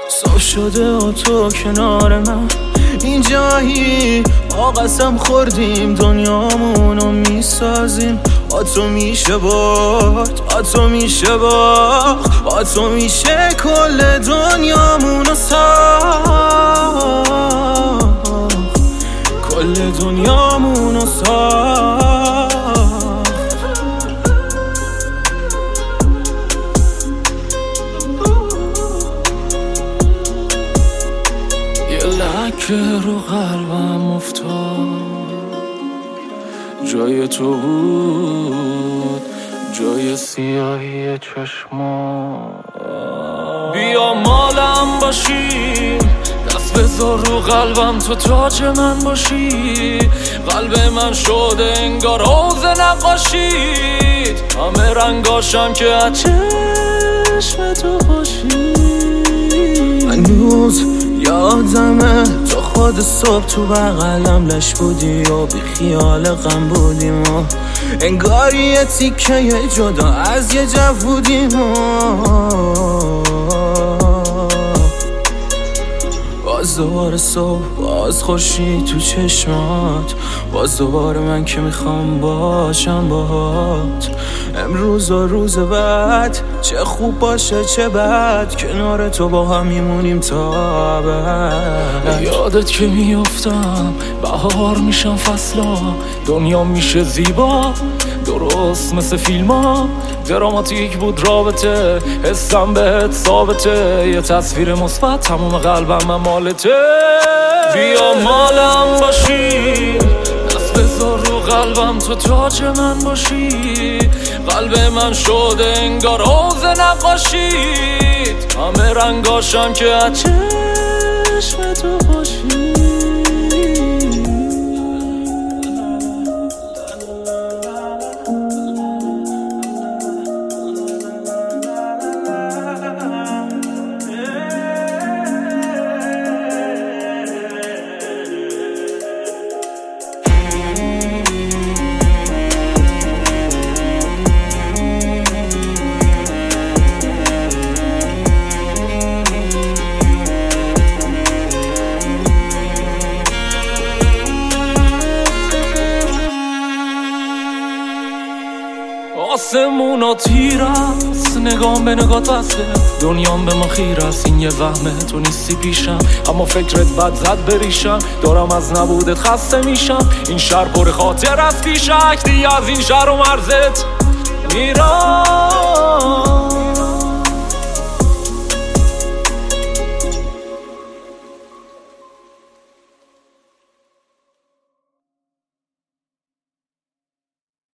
صاف شده و تو کنار من اینجایی، ما قسم خوردیم دنیامونو میسازیم. با تو میشه برد، با تو میشه باخت، با تو میشه کل دنیامونو ساخت، کل دنیامونو ساخت. یه لکه رو قلبم افتاد، جای تو بود، جای سیاهی چشمات. بیا مالم باشی، دست بذار رو قلبم، تو تاج من باشی. قلب من شده انگار حوض نقاشید، همه رنگاشم که از چشم تو باشی. هنوز یادمه تو خود صبح تو بغلم لش بودی و بی خیال غم بودیم و انگار یه تیکه جدا از یه جو بودیم و باز دوباره صبح، باز خورشید تو چشمات، باز دوباره من که میخوام باشم باهات. امروز و روز بعد، چه خوب باشه چه بد، کنار تو با هم میمونیم تا ابد. یادت که میافتم بهار میشم فصلا، دنیا میشه زیبا درست مثل فیلما. دراماتیک بود رابطه، حسم بهت ثابته، یه تصویر مثبت تموم قلبم من مالته. بیا مالم باشی، دست بذار رو قلبم، تو تاج من باشی. قلب من شده انگار حوض نقاشید، همه رنگاشم که از چشم تو باشی. آسمونا تیر است، نگام به نگات بسته، دنیام به ما خیر است. این یه وهمه تو نیستی پیشم، اما فکرت بد زد بریشم. دارم از نبودت خسته میشم، این شهر پر خاطر از پیشک، دیگه از این شهر و مرزت میرم.